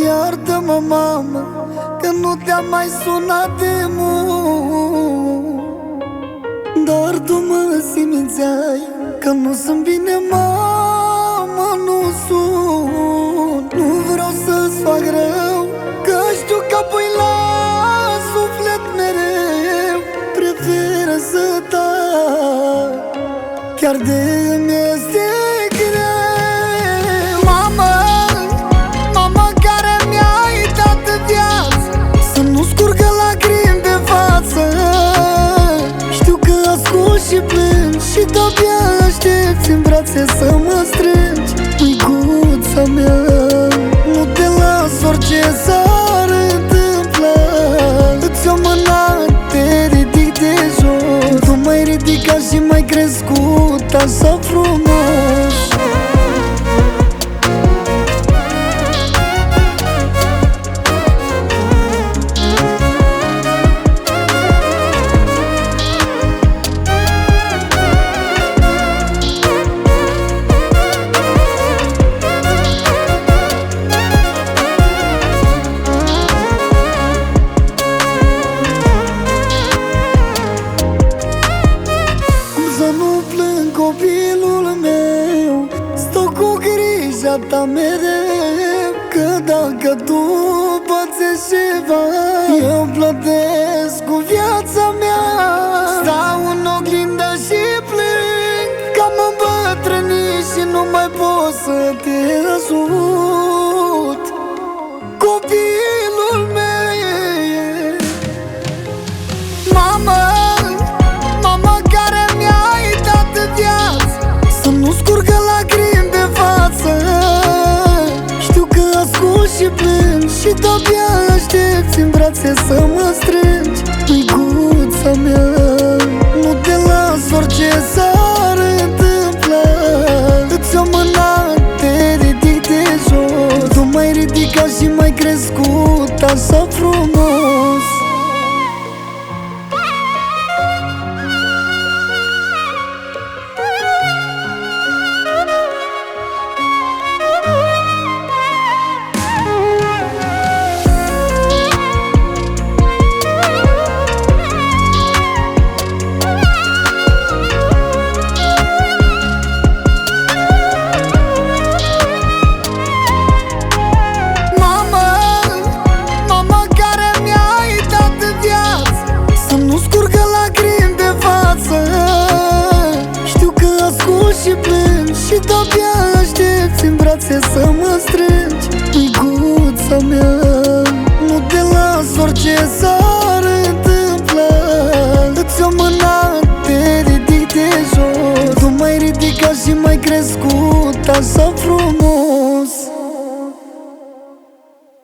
Iartă-mă, mamă, că nu te-am mai sunat de mult. Dar tu mă simțeai că nu sunt bine, mamă, nu sun. Nu vreau să-ți fac rău, că știu că apoi la suflet mereu preferă să tac, chiar de îmi este greu. Mamă, mama care mi-ai dat viață, să nu scurgă lacrimi pe față. Știu că ascult și plângi și de-abia aștepți în brațe să mă strângi. Măicuța mea, nu te las orice s-ar întâmpla. Îți iau mâna, te ridic de jos. Tu m-ai ridicat și m-ai crescut așa frumos. Să nu plâng, copilul meu, stau cu grija ta mereu. Că dacă tu pățești ceva, eu plătesc cu viața mea. Stau în oglindă și plâng, că am îmbătrânit și nu mai pot să te ajut. Copilul meu, mamă, să nu scurgă lacrimi pe față. Știu că ascult și plângi și de-abia aștepți în brațe să mă strângi. Măicuța mea, nu te las orice s-ar întâmpla. Îți iau mâna, te ridic de jos. Tu m-ai ridicat și m-ai crescut așa frumos. Și plângi și de-abia aștepți în brațe să mă strângi. Măicuța mea, nu te las orice s-ar întâmpla. Îți iau mâna, te ridic de jos. Tu m-ai ridicat și m-ai crescut așa frumos.